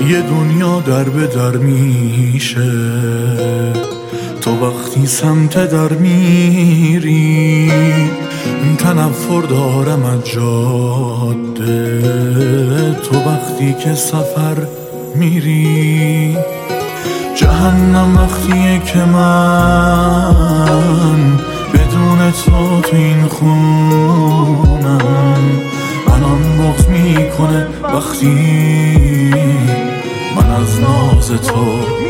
یه دنیا در به در میشه، تو وقتی سمت در میری تنفر دارم از جاده، تو وقتی که سفر میری جهنم وقتیه که من بدون تو این خونم، منم بغض میکنه وقتی من از ناز تو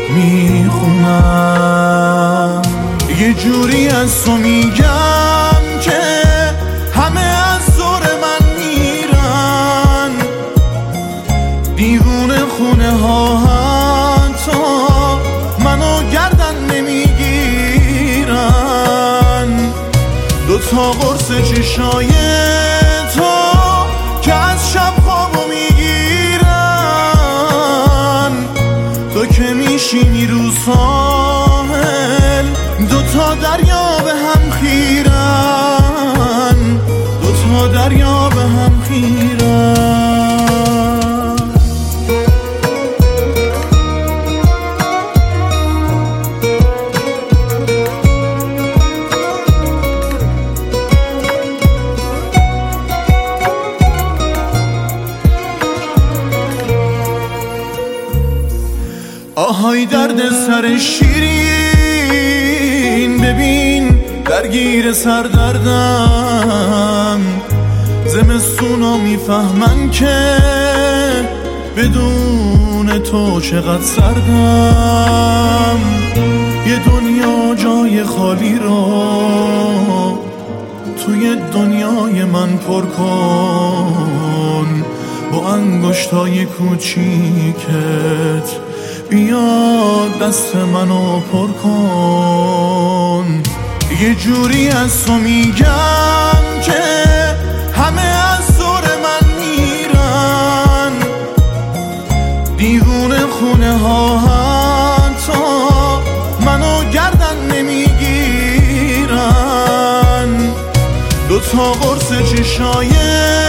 میخونم. یه جوری از تو میگم که همه از زور من میرن، دیوونه خونه ها حتی منو گردن نمیگیرن، دوتا قرص چشای تو که از شب خوابو میگیرن، تو که میشینی رو ساحل دوتا دریا به هم خیرن، دوتا دریا به هم خیرن. آهای درد سر شیرین، ببین درگیر سردردم، زمستونا میفهمن که بدون تو چقدر سردم، یه دنیا جای خالی رو توی دنیای من پر کن، با انگشتای کوچیکت بیا دست منو پر کن. یه جوری از تو میگم که همه از زور من میرن، دیوونه خونه ها حتی منو گردن نمیگیرن، دوتا قرص چشای